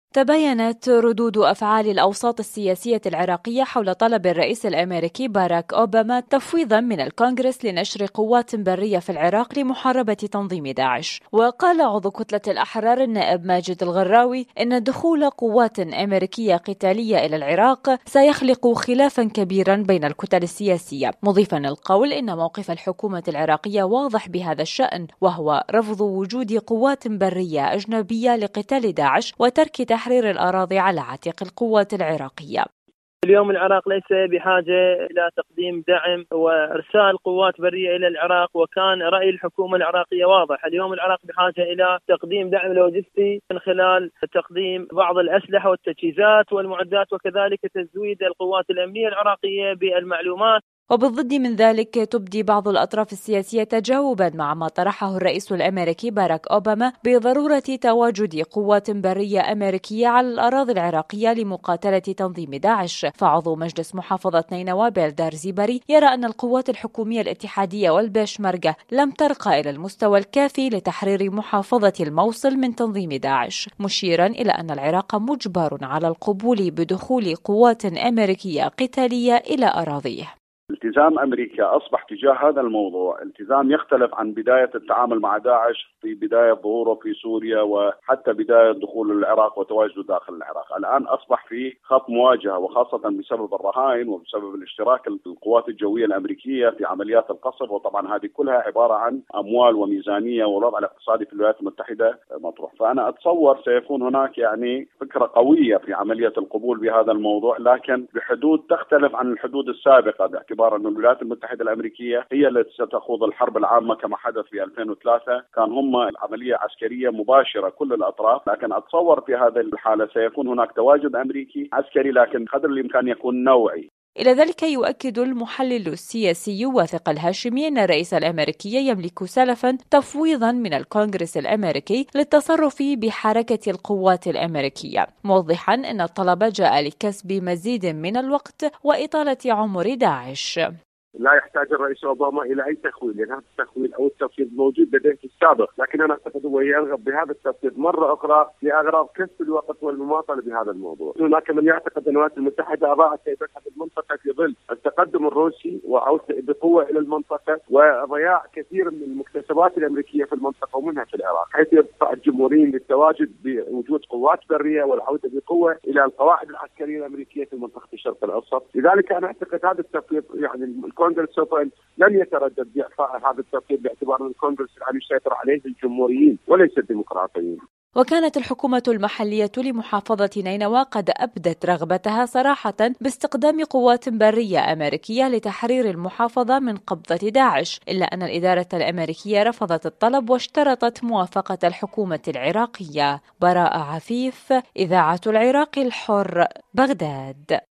تباينت ردود أفعال الأوساط السياسية العراقية حول طلب الرئيس الأمريكي باراك أوباما تفويضا من الكونغرس لنشر قوات برية في العراق لمحاربة تنظيم داعش. وقال عضو كتلة الأحرار النائب ماجد الغراوي إن دخول قوات أمريكية قتالية إلى العراق سيخلق خلافا كبيرا بين الكتل السياسية، مضيفا القول إن موقف الحكومة العراقية واضح بهذا الشأن، وهو رفض وجود قوات برية أجنبية لقتال داعش وترك تحرير الأراضي على عاتق القوات العراقية. اليوم العراق ليس بحاجة إلى تقديم دعم وإرسال قوات برية إلى العراق، وكان رأي الحكومة العراقية واضح. اليوم العراق بحاجة إلى تقديم دعم لوجستي من خلال تقديم بعض الأسلحة والتجهيزات والمعدات، وكذلك تزويد القوات الأمنية العراقية بالمعلومات. وبالضد من ذلك تبدي بعض الأطراف السياسية تجاوبا مع ما طرحه الرئيس الأمريكي باراك أوباما بضرورة تواجد قوات برية أمريكية على الأراضي العراقية لمقاتلة تنظيم داعش. فعضو مجلس محافظة نينوى بيلدار زيبري يرى أن القوات الحكومية الاتحادية والبيشمركة لم ترقى إلى المستوى الكافي لتحرير محافظة الموصل من تنظيم داعش، مشيرا إلى أن العراق مجبر على القبول بدخول قوات أمريكية قتالية إلى أراضيه. التزام أمريكا أصبح تجاه هذا الموضوع التزام يختلف عن بداية التعامل مع داعش في بداية ظهوره في سوريا وحتى بداية دخول العراق وتواجده داخل العراق. الآن أصبح في خط مواجهة، وخاصة بسبب الرهائن وبسبب الاشتراك القوات الجوية الأمريكية في عمليات القصف. وطبعا هذه كلها عبارة عن أموال وميزانية والوضع الاقتصادي في الولايات المتحدة مطروح. فأنا أتصور سيكون هناك فكرة قوية في عملية القبول بهذا الموضوع، لكن بحدود تختلف عن الحدود السابقة، باعتبار أن الولايات المتحدة الأمريكية هي التي ستخوض الحرب العامة كما حدث في 2003. كان هم عملية عسكرية مباشرة كل الأطراف، لكن أتصور في هذه الحالة سيكون هناك تواجد أمريكي عسكري، لكن قدر الإمكان يكون نوعي. إلى ذلك يؤكد المحلل السياسي واثق الهاشمي أن الرئيس الأمريكي يملك سلفا تفويضا من الكونغرس الأمريكي للتصرف بحركة القوات الأمريكية، موضحا أن الطلب جاء لكسب مزيد من الوقت وإطالة عمر داعش. لا يحتاج الرئيس أوباما إلى أي تخويل، لأن هذا التخويل أو التفويض موجود لديه في السابق، لكن أنا أعتقد هو يرغب بهذا التفويض مرة أخرى لأغراض كسب الوقت والمماطلة بهذا الموضوع. هناك من يعتقد أن الولايات المتحدة أضاعت كيفتها في المنطقة في ظل التقدم الروسي وعودة بقوة إلى المنطقة وضياع كثير من المكتسبات الأمريكية في المنطقة ومنها في العراق، حيث يدفع الجمهوريين للتواجد بوجود قوات برية والعودة بقوة إلى القواعد العسكرية الأمريكية في منطقة الشرق الأوسط. لذلك أنا أعتقد هذا التفويض الكونغرس سوف لن يتردد بإعطاء هذا التفويض، باعتبار أن الكونغرس الآن يسيطر عليه الجمهوريين وليس الديمقراطيين. وكانت الحكومة المحلية لمحافظة نينوى قد أبدت رغبتها صراحة باستخدام قوات برية أمريكية لتحرير المحافظة من قبضة داعش، إلا أن الإدارة الأمريكية رفضت الطلب واشترطت موافقة الحكومة العراقية. براء عفيف، إذاعة العراق الحر، بغداد.